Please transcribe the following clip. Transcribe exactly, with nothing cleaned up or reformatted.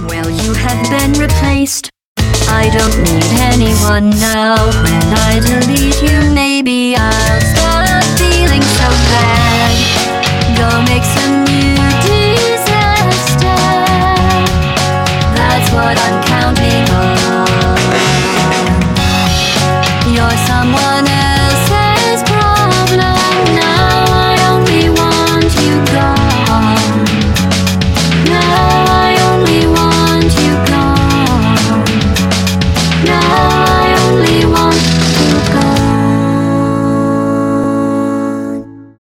Well, you have been replaced. I don't need anyone now. When I delete you, maybe I'll stop feeling so bad.